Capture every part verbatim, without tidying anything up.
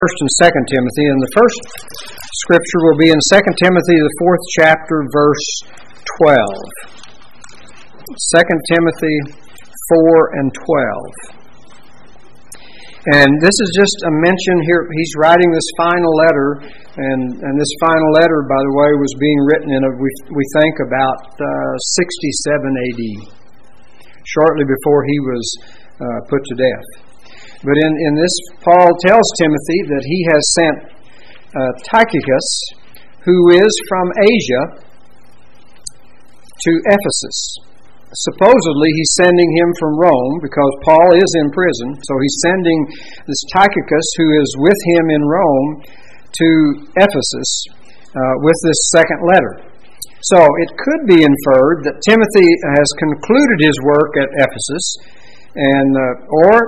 First and Second Timothy, and the first scripture will be in Second Timothy, the fourth chapter, verse twelve. Second Timothy four and twelve. And this is just a mention here. He's writing this final letter, and, and this final letter, by the way, was being written in, a, we, we think, about uh, sixty-seven A D, shortly before he was uh, put to death. But in, in this, Paul tells Timothy that he has sent uh, Tychicus, who is from Asia, to Ephesus. Supposedly he's sending him from Rome because Paul is in prison. So he's sending this Tychicus, who is with him in Rome, to Ephesus uh, with this second letter. So it could be inferred that Timothy has concluded his work at Ephesus, and uh, or...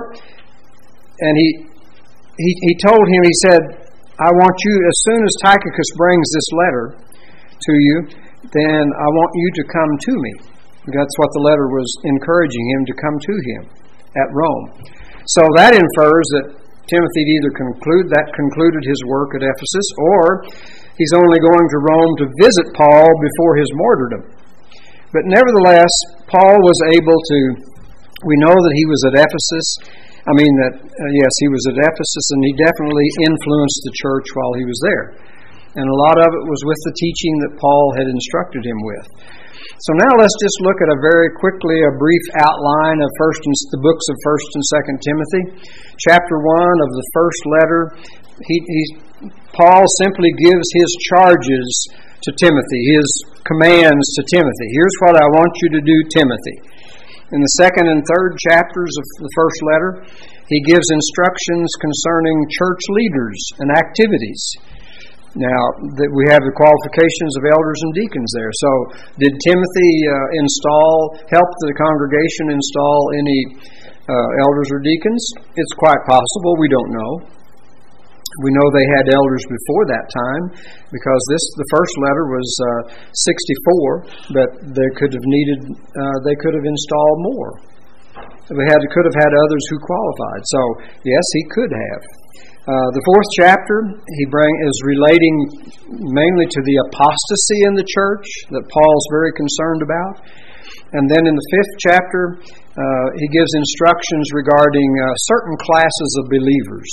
And he, he he told him, he said, I want you, as soon as Tychicus brings this letter to you, then I want you to come to me. That's what the letter was encouraging him to come to him at Rome. So that infers that Timothy either conclude that concluded his work at Ephesus, or he's only going to Rome to visit Paul before his martyrdom. But nevertheless, Paul was able to, we know that he was at Ephesus. I mean that, uh, yes, he was at Ephesus, and he definitely influenced the church while he was there. And a lot of it was with the teaching that Paul had instructed him with. So now let's just look at a very quickly, a brief outline of first and, the books of First and Second Timothy. Chapter one of the first letter, he, he, Paul simply gives his charges to Timothy, his commands to Timothy. Here's what I want you to do, Timothy. In the second and third chapters of the first letter, he gives instructions concerning church leaders and activities. Now, that we have the qualifications of elders and deacons there. So, did Timothy uh, install, help the congregation install any uh, elders or deacons? It's quite possible. We don't know. We know they had elders before that time, because this the first letter was uh, sixty-four, but they could have needed uh, they could have installed more. They had could have had others who qualified. So yes, he could have. Uh, the fourth chapter he bring is relating mainly to the apostasy in the church that Paul's very concerned about, and then in the fifth chapter uh, he gives instructions regarding uh, certain classes of believers.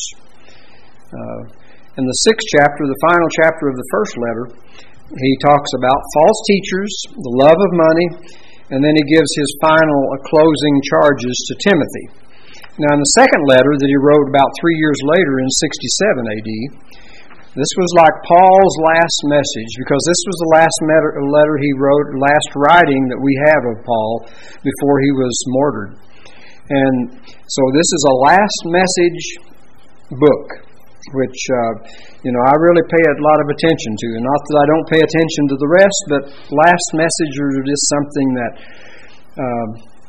Uh, in the sixth chapter, the final chapter of the first letter, he talks about false teachers, the love of money, and then he gives his final uh, closing charges to Timothy. Now, in the second letter that he wrote about three years later in sixty-seven A D, this was like Paul's last message, because this was the last letter he wrote, last writing that we have of Paul before he was martyred. And so this is a last message book, which, uh, you know, I really pay a lot of attention to. And not that I don't pay attention to the rest, but last messages are just something that uh,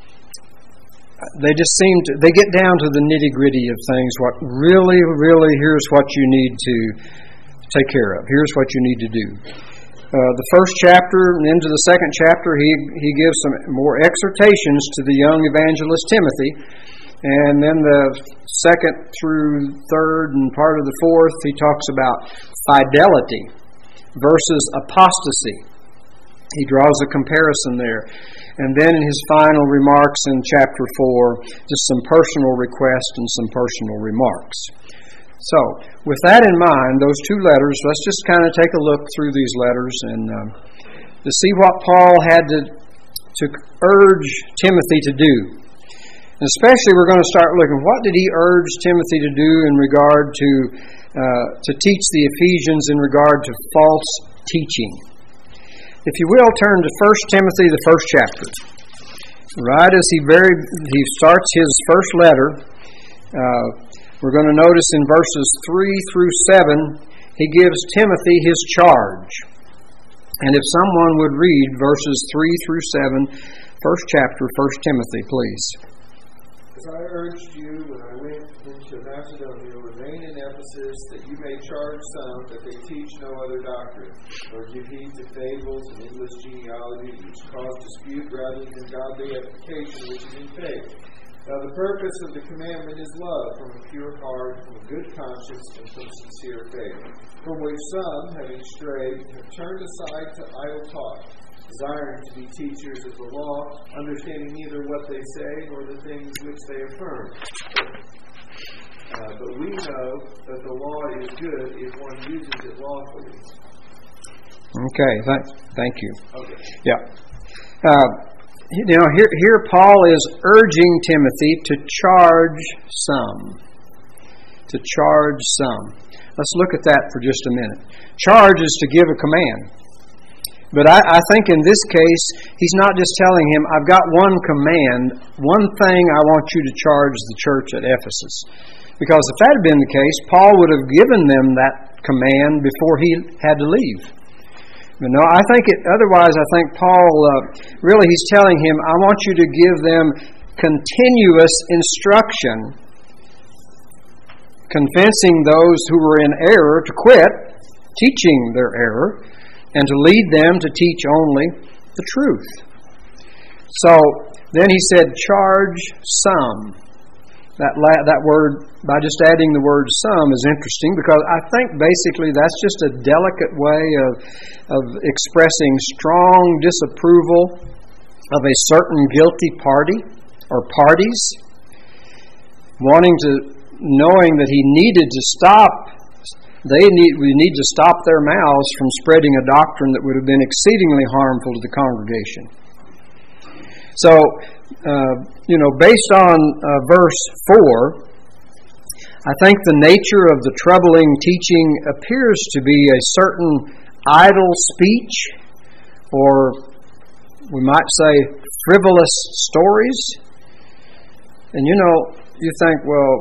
they just seem to, they get down to the nitty-gritty of things. What really, really, here's what you need to take care of. Here's what you need to do. Uh, the first chapter and into the second chapter, he, he gives some more exhortations to the young evangelist Timothy. And then the second through third and part of the fourth, he talks about fidelity versus apostasy. He draws a comparison there. And then in his final remarks in chapter four, just some personal requests and some personal remarks. So, with that in mind, those two letters, let's just kind of take a look through these letters and um, to see what Paul had to, to urge Timothy to do. Especially, we're going to start looking, what did he urge Timothy to do in regard to uh, to teach the Ephesians in regard to false teaching? If you will, turn to First Timothy, the first chapter. Right as he very he starts his first letter, uh, we're going to notice in verses three through seven, he gives Timothy his charge. And if someone would read verses three through seven, first chapter, First Timothy, please. As I urged you when I went into Macedonia, remain in Ephesus, that you may charge some that they teach no other doctrine, or give heed to fables and endless genealogies which cause dispute rather than godly edification which is in faith. Now the purpose of the commandment is love, from a pure heart, from a good conscience, and from sincere faith, from which some, having strayed, have turned aside to idle talk, desiring to be teachers of the law, understanding neither what they say nor the things which they affirm. Uh, but we know that the law is good if one uses it lawfully. Okay, th- thank you. Okay. Yeah. Uh, you know, here, here Paul is urging Timothy to charge some. To charge some. Let's look at that for just a minute. Charge is to give a command. But I, I think in this case, he's not just telling him, I've got one command, one thing I want you to charge the church at Ephesus. Because if that had been the case, Paul would have given them that command before he had to leave. But no, I think it, otherwise I think Paul, uh, really he's telling him, I want you to give them continuous instruction, convincing those who were in error to quit teaching their error, and to lead them to teach only the truth. So then he said, charge some. That la- that word, by just adding the word some, is interesting because I think basically that's just a delicate way of of expressing strong disapproval of a certain guilty party or parties, wanting to, knowing that he needed to stop. They need we need to stop their mouths from spreading a doctrine that would have been exceedingly harmful to the congregation. So, uh, you know, based on uh, verse four, I think the nature of the troubling teaching appears to be a certain idle speech, or we might say frivolous stories. And you know, you think, well,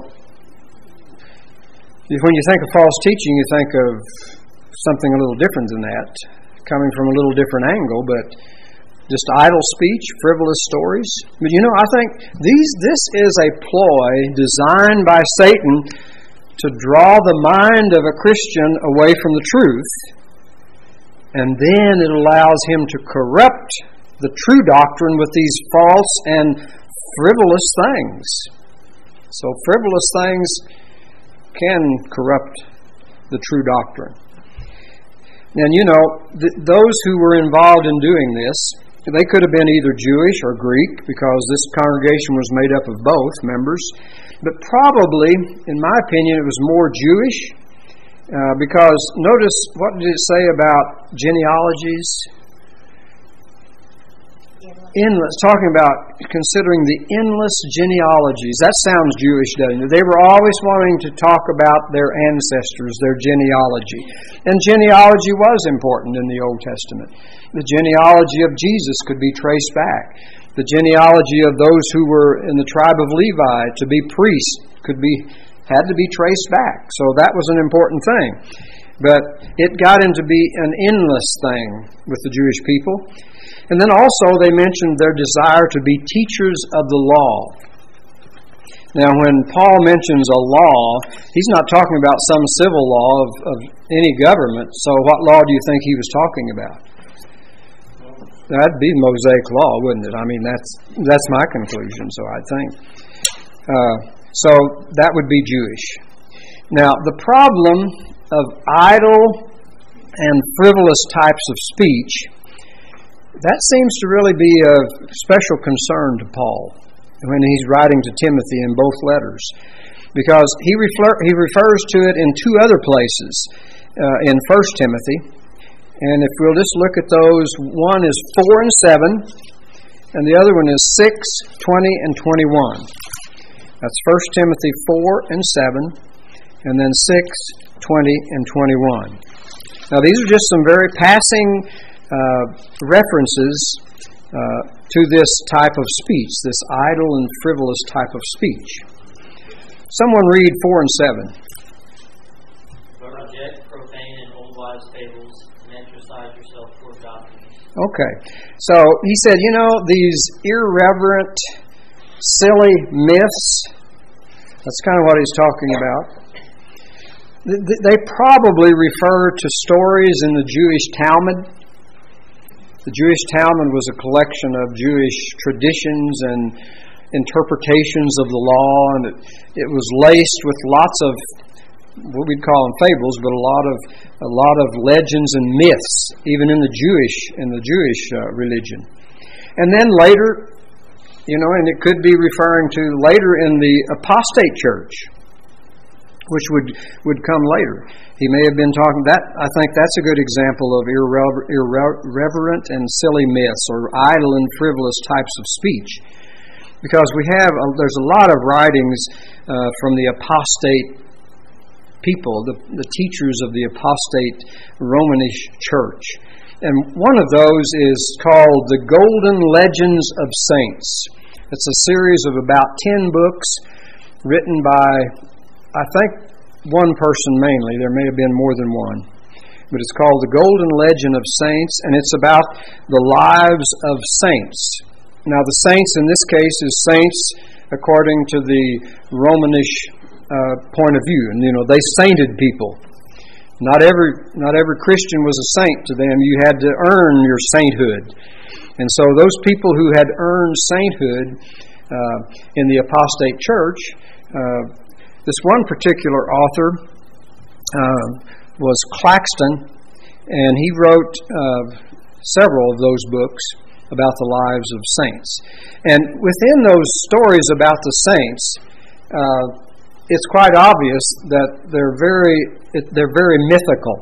when you think of false teaching, you think of something a little different than that, coming from a little different angle, but just idle speech, frivolous stories. But you know, I think these this is a ploy designed by Satan to draw the mind of a Christian away from the truth, and then it allows him to corrupt the true doctrine with these false and frivolous things. So frivolous things can corrupt the true doctrine. And you know, th- those who were involved in doing this, they could have been either Jewish or Greek, because this congregation was made up of both members. But probably, in my opinion, it was more Jewish, uh, because notice, what did it say about genealogies? Endless, talking about considering the endless genealogies. That sounds Jewish, doesn't it? They were always wanting to talk about their ancestors, their genealogy. And genealogy was important in the Old Testament. The genealogy of Jesus could be traced back. The genealogy of those who were in the tribe of Levi to be priests could be had to be traced back. So that was an important thing. But it got into be an endless thing with the Jewish people. And then also they mentioned their desire to be teachers of the law. Now when Paul mentions a law, he's not talking about some civil law of, of any government. So what law do you think he was talking about? That'd be Mosaic law, wouldn't it? I mean, that's that's my conclusion, so I think. Uh, so that would be Jewish. Now, the problem of idle and frivolous types of speech, that seems to really be of special concern to Paul when he's writing to Timothy in both letters, because he, refer, he refers to it in two other places uh, in First Timothy. And if we'll just look at those, one is four and seven, and the other one is six, twenty, and twenty-one. That's First Timothy four and seven, and then six, twenty, and twenty-one. Now these are just some very passing uh, references uh, to this type of speech, this idle and frivolous type of speech. Someone read four and seven. But reject profane and old wives' fables, exercise yourself toward doctrines. Okay. So he said, you know, these irreverent, silly myths, that's kind of what he's talking about. They probably refer to stories in the Jewish Talmud. The Jewish Talmud was a collection of Jewish traditions and interpretations of the law, and it, it was laced with lots of what we'd call them fables, but a lot of a lot of legends and myths, even in the Jewish in the Jewish uh, religion. And then later, you know, and it could be referring to later in the apostate church, which would would come later. He may have been talking that. I think that's a good example of irre- irreverent and silly myths, or idle and frivolous types of speech, because we have a, there's a lot of writings uh, from the apostate people, the, the teachers of the apostate Romanish church. And one of those is called The Golden Legends of Saints. It's a series of about ten books written by, I think, one person mainly. There may have been more than one. But it's called The Golden Legend of Saints, and it's about the lives of saints. Now, the saints in this case is saints according to the Romanish uh, point of view. And, you know, they sainted people. Not every not every Christian was a saint to them. You had to earn your sainthood. And so those people who had earned sainthood uh, in the apostate church, uh, this one particular author uh, was Claxton, and he wrote uh, several of those books about the lives of saints. And within those stories about the saints, uh, it's quite obvious that they're very they're very mythical.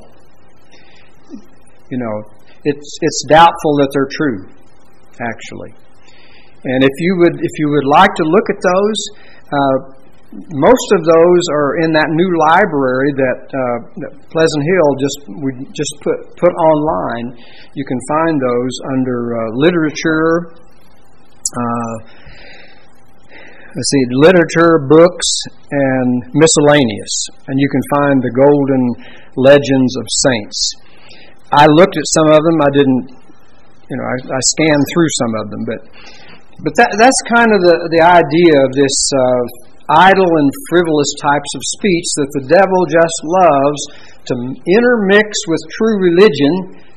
You know, it's it's doubtful that they're true, actually. And if you would if you would like to look at those, uh, most of those are in that new library that, uh, that Pleasant Hill just we just put put online. You can find those under uh, literature. Uh, Let's see, literature, books, and miscellaneous. And you can find the Golden Legends of Saints. I looked at some of them. I didn't, you know, I, I scanned through some of them. But but that that's kind of the, the idea of this uh, idle and frivolous types of speech that the devil just loves to intermix with true religion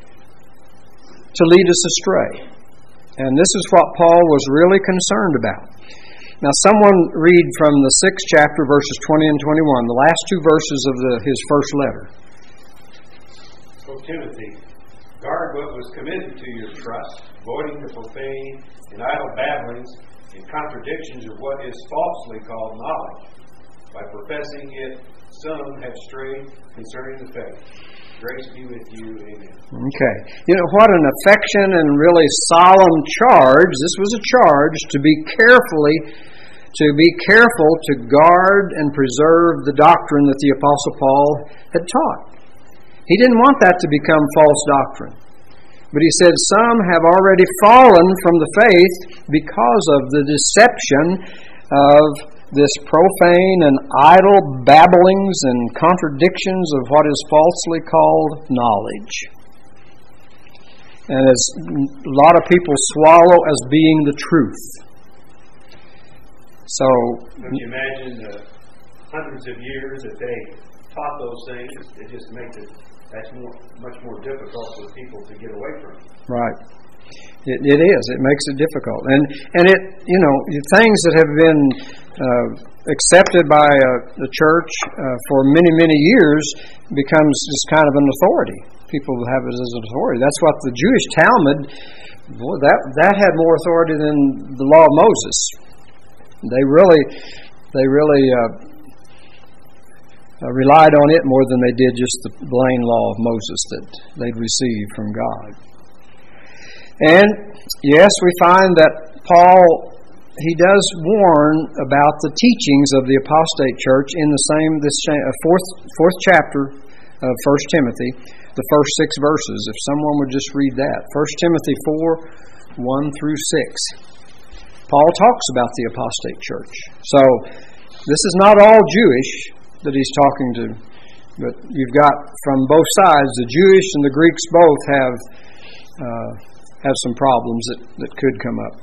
to lead us astray. And this is what Paul was really concerned about. Now, someone read from the sixth chapter, verses twenty and twenty-one, the last two verses of the, his first letter. O Timothy, guard what was committed to your trust, avoiding the profane and idle babblings and contradictions of what is falsely called knowledge. By professing it, some have strayed concerning the faith. Grace be with you. Amen. Okay. You know, what an affection and really solemn charge. This was a charge to be carefully to be careful to guard and preserve the doctrine that the Apostle Paul had taught. He didn't want that to become false doctrine. But he said some have already fallen from the faith because of the deception of this profane and idle babblings and contradictions of what is falsely called knowledge. And as a lot of people swallow as being the truth. So, don't you imagine the hundreds of years that they taught those things? It just makes it that's more, much more difficult for people to get away from. Right. It, it is. It makes it difficult, and and it you know things that have been uh, accepted by uh, the church uh, for many many years becomes just kind of an authority. People have it as an authority. That's what the Jewish Talmud. Boy, that that had more authority than the law of Moses. They really, they really uh, uh, relied on it more than they did just the plain law of Moses that they'd received from God. And yes, we find that Paul, he does warn about the teachings of the apostate church in the same this uh, fourth fourth chapter of First Timothy, the first six verses. If someone would just read that, First Timothy four, one through six. Paul talks about the apostate church. So, this is not all Jewish that he's talking to, but you've got from both sides, the Jewish and the Greeks both have uh, have some problems that, that could come up.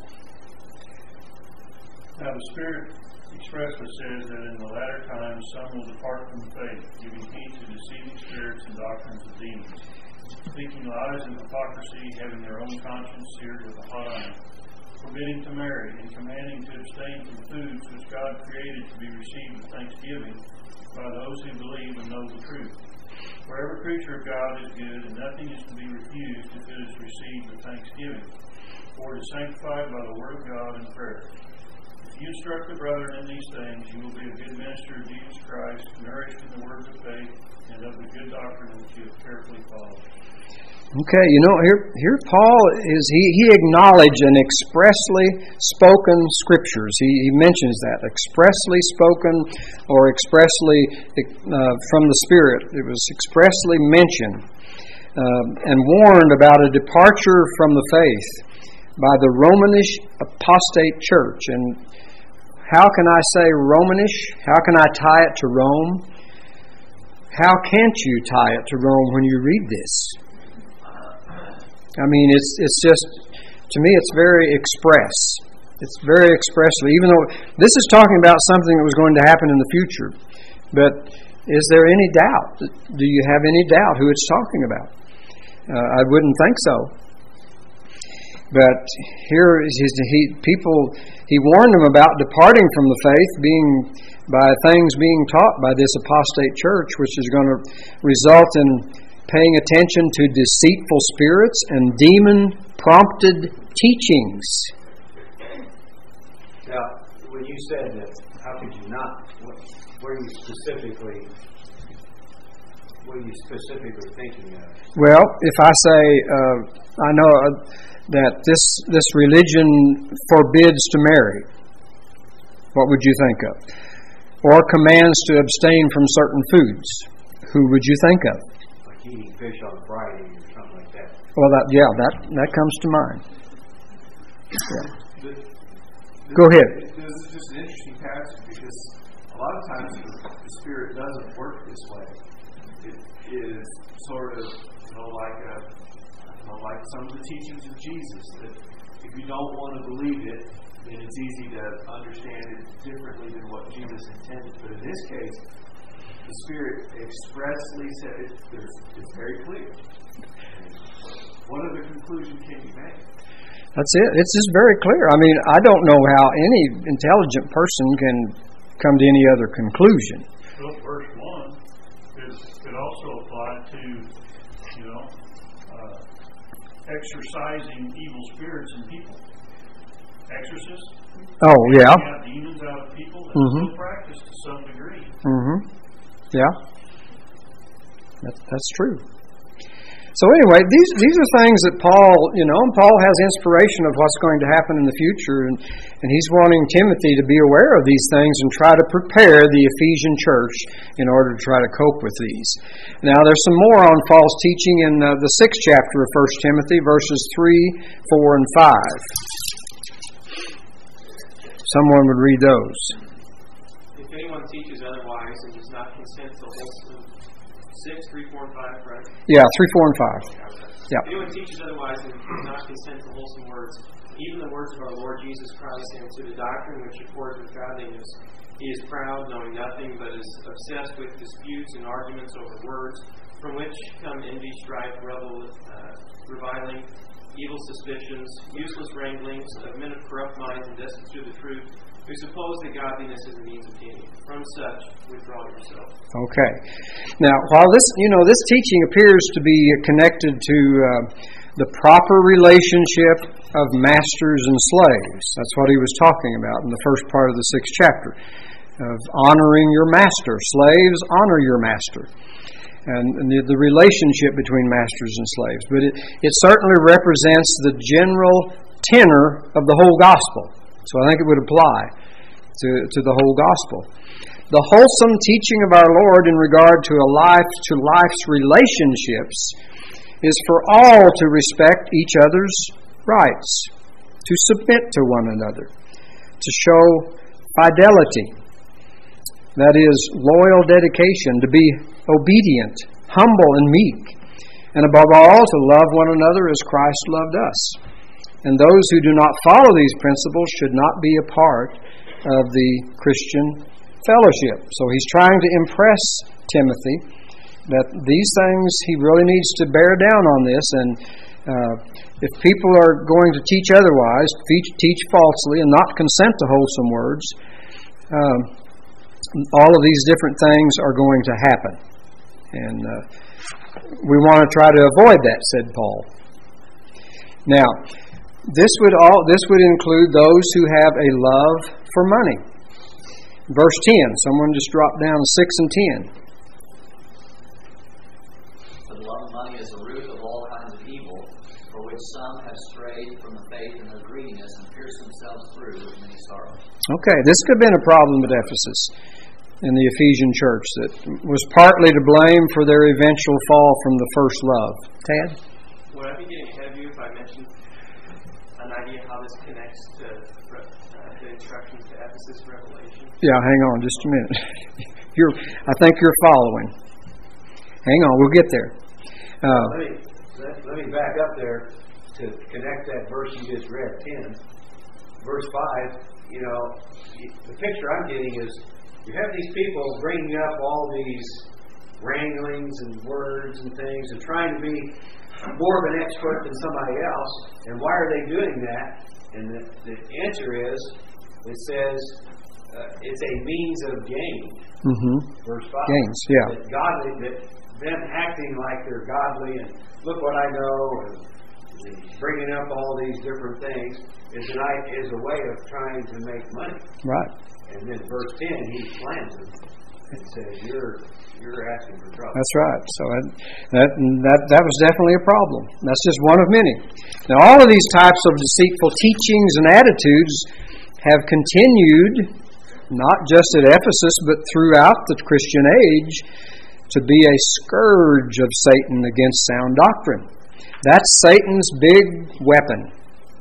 Now the Spirit expressly says that in the latter times some will depart from the faith, giving heed to deceiving spirits and doctrines of demons, speaking lies and hypocrisy, having their own conscience seared with a hot iron, forbidding to marry, and commanding to abstain from foods which God created to be received with thanksgiving by those who believe and know the truth. For every creature of God is good, and nothing is to be refused if it is received with thanksgiving, for it is sanctified by the word of God and prayer. If you instruct the brethren in these things, you will be a good minister of Jesus Christ, nourished in the words of faith and of the good doctrine which you have carefully followed. Okay, you know, here here Paul is he, he acknowledged an expressly spoken scriptures. He, he mentions that expressly spoken or expressly uh, from the Spirit. It was expressly mentioned uh, and warned about a departure from the faith by the Romanish apostate church. And how can I say Romanish? How can I tie it to Rome? How can't you tie it to Rome when you read this? I mean, it's it's just, to me, it's very express. It's very expressly, even though this is talking about something that was going to happen in the future. But is there any doubt? Do you have any doubt who it's talking about? Uh, I wouldn't think so. But here is his, he people. He warned them about departing from the faith, being by things being taught by this apostate church, which is going to result in paying attention to deceitful spirits and demon-prompted teachings. Now, when you said that, how could you not? What were you specifically? What are you specifically thinking of? Well, if I say uh, I know uh, that this this religion forbids to marry, what would you think of? Or commands to abstain from certain foods, who would you think of? Eating fish on Friday or something like that. Well, that yeah, that that comes to mind. Yeah. The, the, Go ahead. This is just an interesting passage because a lot of times the, the Spirit doesn't work this way. It is sort of, you know, like a, you know, like some of the teachings of Jesus. That if you don't want to believe it, then it's easy to understand it differently than what Jesus intended. But in this case, the Spirit expressly said it. It's very clear. What other conclusion can you make? That's it. It's just very clear. I mean, I don't know how any intelligent person can come to any other conclusion. Well, verse one is, could also apply to, you know, uh, exorcising evil spirits in people. Exorcists. Oh, yeah. Have demons out of people that mm-hmm. still practice to some degree. Mm-hmm. Yeah, that, that's true. So anyway, these these are things that Paul, you know, Paul has inspiration of what's going to happen in the future, and, and he's wanting Timothy to be aware of these things and try to prepare the Ephesian church in order to try to cope with these. Now, there's some more on false teaching in uh, the sixth chapter of First Timothy, verses three, four, and five. Someone would read those. If anyone teaches otherwise and does not consent to wholesome, six, three, four, and five, right? Yeah, three, four, and five. Yeah. If anyone teaches otherwise and does not consent to wholesome words, even the words of our Lord Jesus Christ, and to the doctrine which accords with godliness, he is proud, knowing nothing, but is obsessed with disputes and arguments over words, from which come envy, strife, revel, uh, reviling, evil suspicions, useless wranglings of men of corrupt minds and destitute of the truth, who suppose that godliness is a means of gain. From such, withdraw yourself. Okay. Now, while this, you know, this teaching appears to be connected to uh, the proper relationship of masters and slaves. That's what he was talking about in the first part of the sixth chapter, of honoring your master. Slaves, honor your master. And the, the relationship between masters and slaves. But it, it certainly represents the general tenor of the whole gospel. So I think it would apply to, to the whole gospel. The wholesome teaching of our Lord in regard to a life to life's relationships is for all to respect each other's rights, to submit to one another, to show fidelity, that is, loyal dedication, to be obedient, humble, and meek, and above all, to love one another as Christ loved us. And those who do not follow these principles should not be a part of the Christian fellowship. So he's trying to impress Timothy that these things, he really needs to bear down on this and Uh, if people are going to teach otherwise, teach, teach falsely, and not consent to wholesome words, um, all of these different things are going to happen. And uh, we want to try to avoid that, said Paul. Now, this would all this would include those who have a love for money. Verse ten, someone just dropped down six and ten. For the love of money is the root of all kinds of evil, for which some have strayed from the faith in their greediness and pierced themselves through with many sorrows. Okay, this could have been a problem at Ephesus in the Ephesian church that was partly to blame for their eventual fall from the first love. Tad? Would I be getting ahead of you if I mentioned an idea how this connects to uh, the instructions to Ephesus Revelation? Yeah, hang on just a minute. you're, I think you're following. Hang on, we'll get there. Uh, let, me, let, let me back up there to connect that verse you just read, ten. Verse five, you know, the picture I'm getting is you have these people bringing up all these wranglings and words and things and trying to be more of an expert than somebody else. And why are they doing that? And the, the answer is, it says, uh, it's a means of gain. Mm-hmm. Verse five. Gains, yeah. That godly, that them acting like they're godly and look what I know and, and bringing up all these different things is, an, is a way of trying to make money. Right. And then verse ten, he slams them and says, "You're you're asking for trouble." That's right. So that that that was definitely a problem. That's just one of many. Now, all of these types of deceitful teachings and attitudes have continued, not just at Ephesus, but throughout the Christian age, to be a scourge of Satan against sound doctrine. That's Satan's big weapon,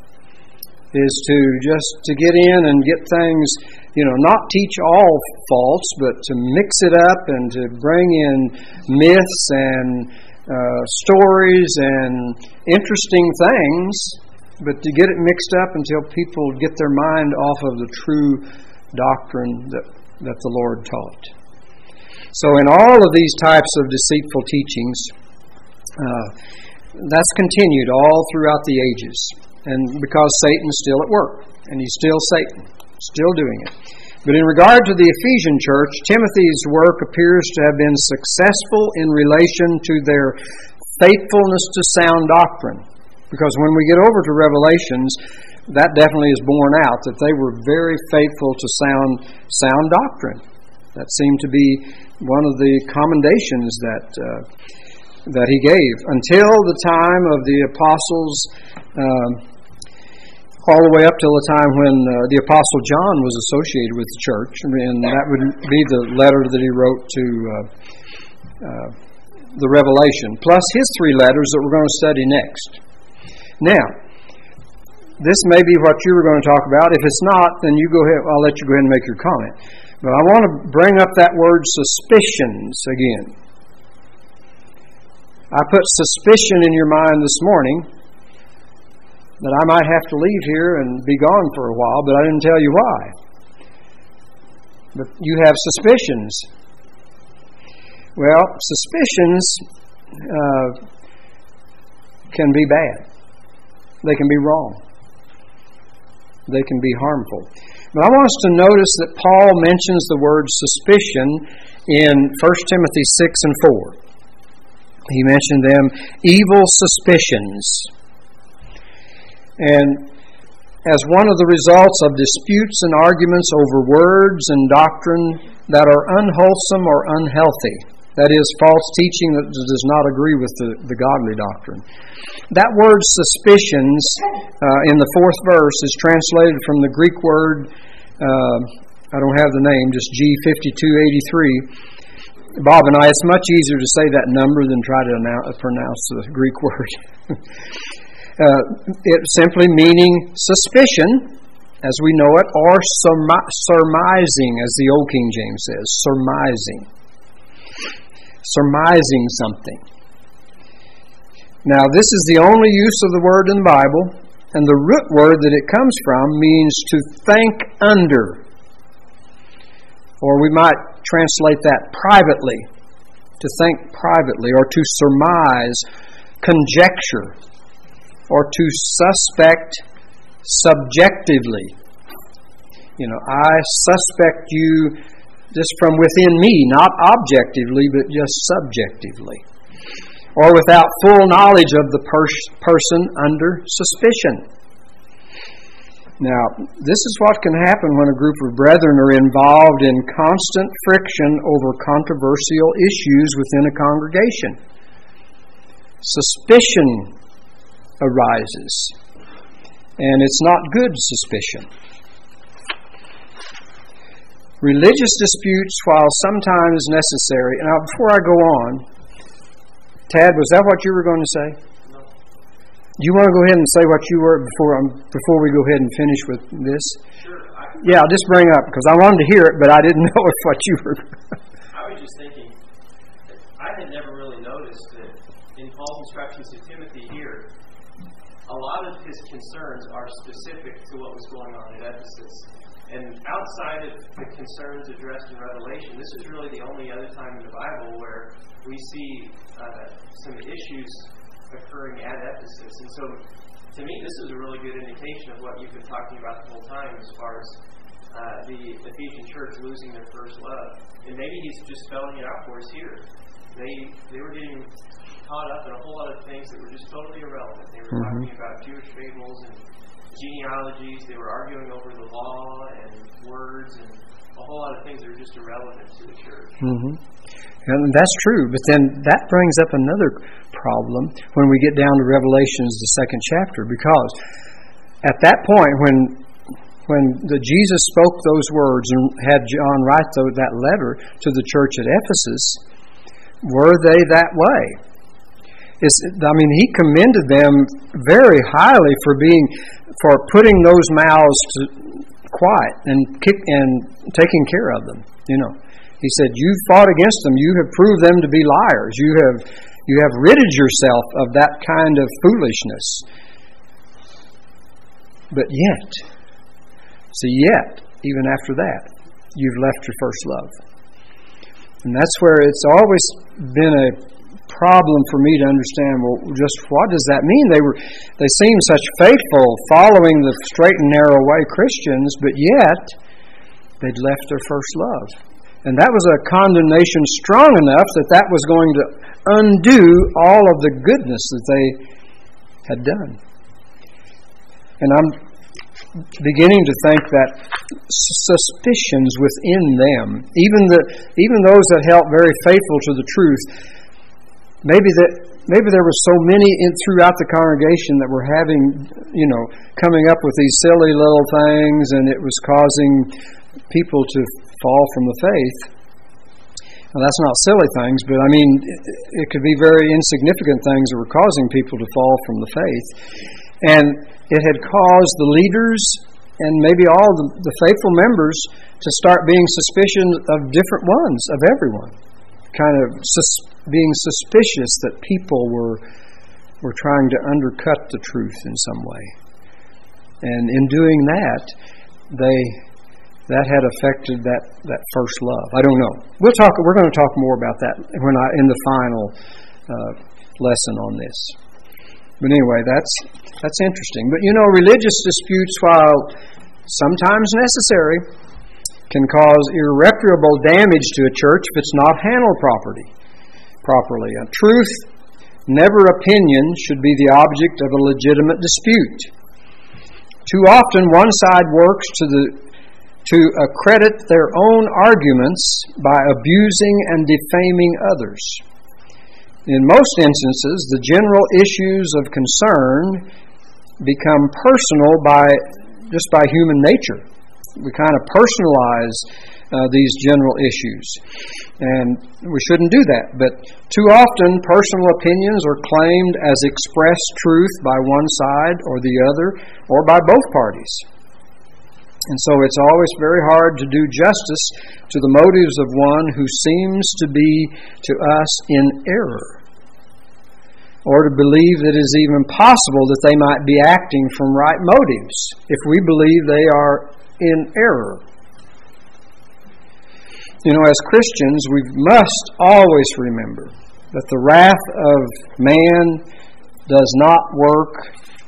is to just to get in and get things, you know, not teach all false, but to mix it up and to bring in myths and uh, stories and interesting things, but to get it mixed up until people get their mind off of the true doctrine that, that the Lord taught. So in all of these types of deceitful teachings, uh, that's continued all throughout the ages. And because Satan's still at work, and he's still Satan, still doing it. But in regard to the Ephesian church, Timothy's work appears to have been successful in relation to their faithfulness to sound doctrine. Because when we get over to Revelations, that definitely is borne out, that they were very faithful to sound, sound doctrine. That seemed to be one of the commendations that uh, that he gave. Until the time of the apostles, um, all the way up till the time when uh, the Apostle John was associated with the church, and that would be the letter that he wrote to uh, uh, the Revelation, plus his three letters that we're going to study next. Now, this may be what you were going to talk about. If it's not, then you go ahead. I'll let you go ahead and make your comment. But I want to bring up that word suspicions again. I put suspicion in your mind this morning that I might have to leave here and be gone for a while, but I didn't tell you why. But you have suspicions. Well, suspicions uh, can be bad. They can be wrong. They can be harmful. But I want us to notice that Paul mentions the word suspicion in First Timothy six and four. He mentioned them, evil suspicions. And as one of the results of disputes and arguments over words and doctrine that are unwholesome or unhealthy, that is, false teaching that does not agree with the, the godly doctrine. That word suspicions uh, in the fourth verse is translated from the Greek word, uh, I don't have the name, just G fifty-two eighty-three. Bob and I, it's much easier to say that number than try to announce, pronounce the Greek word. uh, it simply meaning suspicion, as we know it, or surmi- surmising, as the Old King James says, surmising. Surmising something. Now, this is the only use of the word in the Bible, and the root word that it comes from means to think under. Or we might translate that privately, to think privately, or to surmise, conjecture. or to suspect subjectively. You know, I suspect you just from within me, not objectively, but just subjectively. Or without full knowledge of the pers- person under suspicion. Now, this is what can happen when a group of brethren are involved in constant friction over controversial issues within a congregation. Suspicion arises, and it's not good suspicion. Religious disputes, while sometimes necessary. Now, before I go on, Tad, was that what you were going to say? No. Do you want to go ahead and say what you were before um, before we go ahead and finish with this? Sure. I, Yeah, I'll just bring up, because I wanted to hear it, but I didn't know if what you were... I was just thinking, I had never really noticed that in Paul's instructions to Timothy here, a lot of his concerns are specific to what was going on at Ephesus. And outside of the concerns addressed in Revelation, this is really the only other time in the Bible where we see uh, some issues occurring at Ephesus. And so, to me, this is a really good indication of what you've been talking about the whole time as far as uh, the Ephesian church losing their first love. And maybe he's just spelling it out for us here. They they were getting caught up in a whole lot of things that were just totally irrelevant. They were mm-hmm. talking about Jewish fables and genealogies. They were arguing over the law and words and a whole lot of things that were just irrelevant to the church. Mm-hmm. And that's true, but then that brings up another problem when we get down to Revelations, the second chapter, because at that point when when the Jesus spoke those words and had John write the, that letter to the church at Ephesus, were they that way? It's, I mean, he commended them very highly for being, for putting those mouths to quiet and kick and taking care of them. You know, he said, "You've fought against them. You have proved them to be liars. You have, you have ridded yourself of that kind of foolishness." But yet, see, yet even after that, you've left your first love, and that's where it's always been a problem for me to understand. Well, just what does that mean? They were, they seemed such faithful, following the straight and narrow way Christians, but yet they'd left their first love, and that was a condemnation strong enough that that was going to undo all of the goodness that they had done. And I'm beginning to think that suspicions within them, even the even those that held very faithful to the truth, maybe that maybe there were so many in, throughout the congregation that were having, you know, coming up with these silly little things, and it was causing people to fall from the faith. Now, that's not silly things, but I mean, it, it could be very insignificant things that were causing people to fall from the faith. And it had caused the leaders and maybe all the, the faithful members to start being suspicious of different ones, of everyone. Kind of sus- being suspicious that people were were trying to undercut the truth in some way. And in doing that, they that had affected that, that first love. I don't know. We'll talk. We're going to talk more about that when I in the final uh, lesson on this. But anyway, that's that's interesting. But you know, religious disputes, while sometimes necessary, can cause irreparable damage to a church if it's not handled properly. Properly, a truth, never opinion, should be the object of a legitimate dispute. Too often, one side works to the to accredit their own arguments by abusing and defaming others. In most instances, the general issues of concern become personal by just by human nature. We kind of personalize uh, these general issues, and we shouldn't do that. But too often, personal opinions are claimed as expressed truth by one side or the other, or by both parties. And so it's always very hard to do justice to the motives of one who seems to be to us in error, or to believe that it is even possible that they might be acting from right motives if we believe they are in error. You know, as Christians, we must always remember that the wrath of man does not work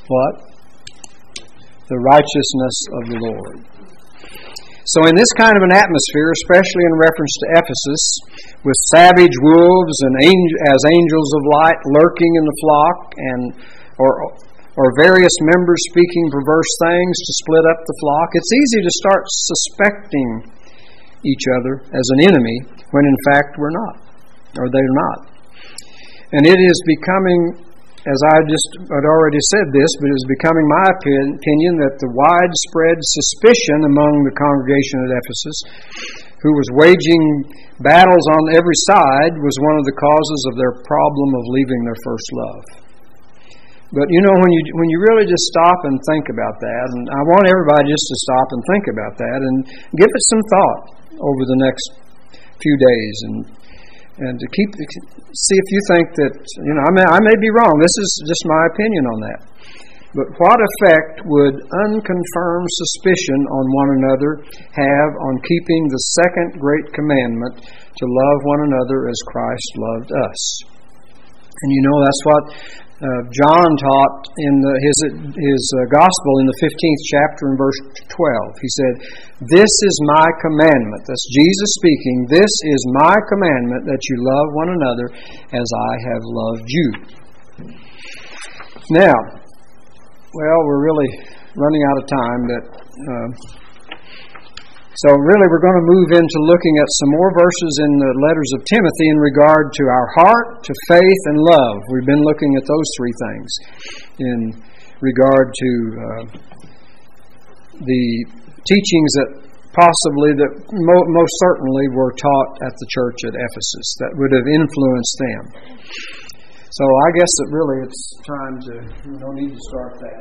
what? The righteousness of the Lord. So in this kind of an atmosphere, especially in reference to Ephesus, with savage wolves and angel, as angels of light lurking in the flock, and or or various members speaking perverse things to split up the flock, it's easy to start suspecting each other as an enemy when in fact we're not, or they're not. And it is becoming, as I just had already said this, but it is becoming my opinion that the widespread suspicion among the congregation at Ephesus, who was waging battles on every side, was one of the causes of their problem of leaving their first love. But you know, when you when you really just stop and think about that, and I want everybody just to stop and think about that and give it some thought over the next few days, and and to keep see if you think that, you know, I may I may be wrong. This is just my opinion on that. But what effect would unconfirmed suspicion on one another have on keeping the second great commandment to love one another as Christ loved us? And you know, that's what uh, John taught in the, his his uh, gospel in the fifteenth chapter in verse twelve. He said, "This is my commandment." That's Jesus speaking. "This is my commandment, that you love one another as I have loved you." Now, well, we're really running out of time. That uh, so really, we're going to move into looking at some more verses in the letters of Timothy in regard to our heart, to faith, and love. We've been looking at those three things in regard to uh, the teachings that possibly, that mo- most certainly were taught at the church at Ephesus that would have influenced them. So I guess that really it's time to, we don't need to start that.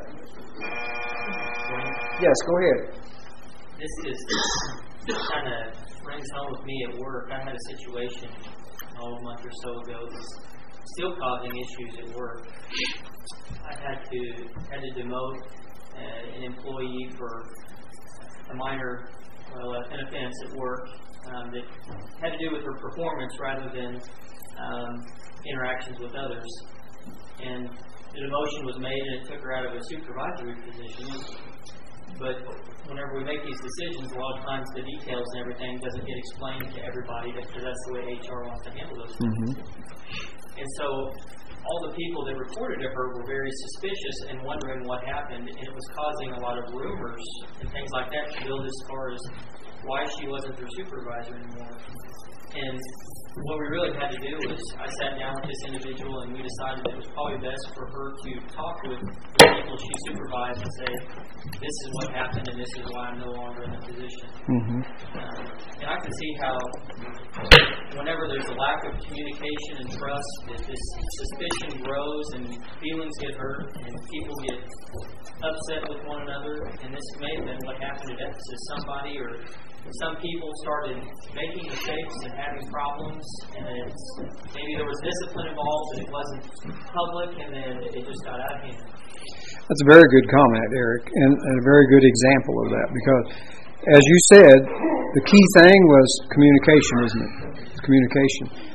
Yes, go ahead. This is kind of rings home with me at work. I had a situation oh, a month or so ago that's still causing issues at work. I had to had to demote uh, an employee for a minor, well, uh, an offense at work um, that had to do with her performance rather than um, interactions with others. And the demotion was made, and it took her out of a supervisory position. But whenever we make these decisions, a lot of times the details and everything doesn't get explained to everybody, because that's the way H R wants to handle those things. Mm-hmm. And so all the people that reported to her were very suspicious and wondering what happened, and it was causing a lot of rumors and things like that to build as far as why she wasn't their supervisor anymore. And what we really had to do was, I sat down with this individual, and we decided it was probably best for her to talk with the people she supervised and say, this is what happened, and this is why I'm no longer in the position. Mm-hmm. Um, and I can see how whenever there's a lack of communication and trust, that this suspicion grows and feelings get hurt and people get upset with one another. And this may have been what happened at Ephesus. Somebody or some people started making mistakes and having problems, and it's, maybe there was discipline involved, but it wasn't public, and then it just got out of hand. That's a very good comment, Eric, and, and a very good example of that, because, as you said, the key thing was communication, isn't it? Communication.